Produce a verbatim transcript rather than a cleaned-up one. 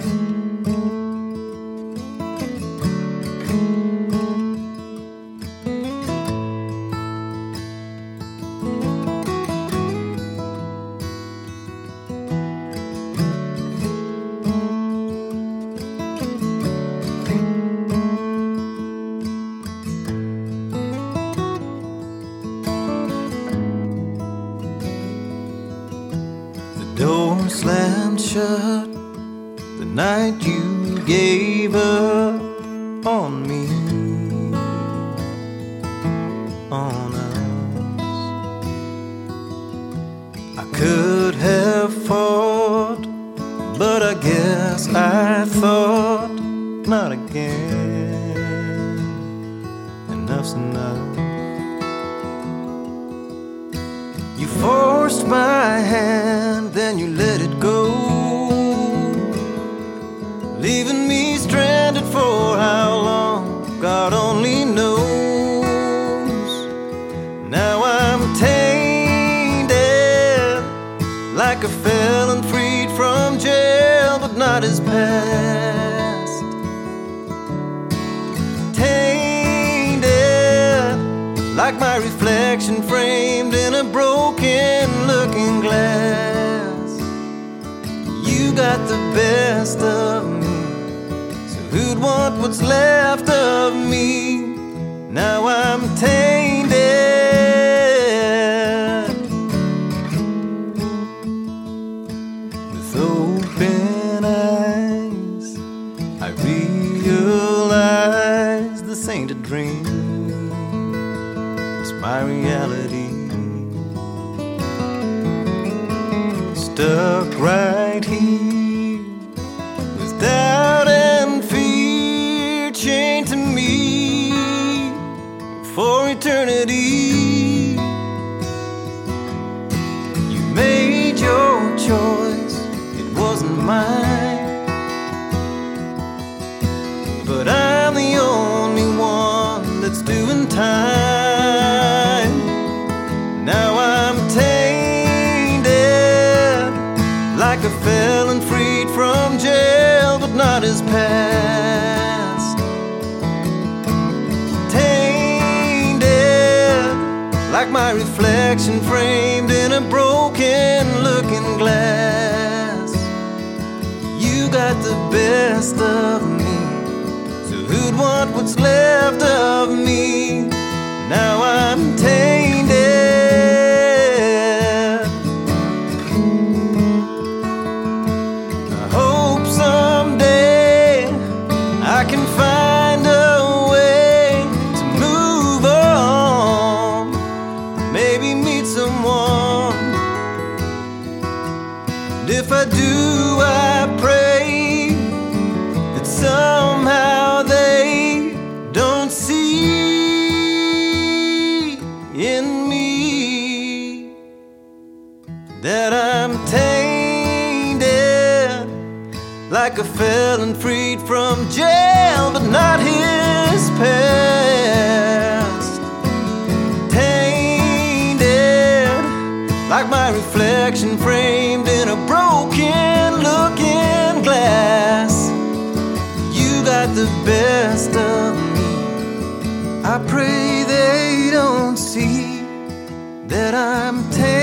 Door slammed shut the night you gave up on me, on us. I could have fought, but I guess I thought not again. Enough's enough. You forced my hand, then you let it go, leaving me stranded for how long, God only knows. Now I'm tainted, like a felon freed from jail, but not his past. Tainted, like my reflection framed in a broken looking glass. You got the best of me, so who'd want what's left of me? Now I'm tainted. With open eyes, I realize this ain't a dream, it's my reality. Stuck right here with doubt and fear chained to me for eternity. You made your choice, it wasn't mine, but I'm the only one that's doing time. Now I'm tainted, like a felon freed from jail, but not his past. Tainted, like my reflection framed in a broken looking glass. You got the best of me, so who'd want what's left of me? Now I'm tainted. I can find a way to move on, maybe meet someone. And if I do, I pray that somehow they don't see in me that I'm tainted, like a felon freed from jail, but not his past. Tainted, like my reflection framed in a broken looking glass. You got the best of me, I pray they don't see that I'm tainted.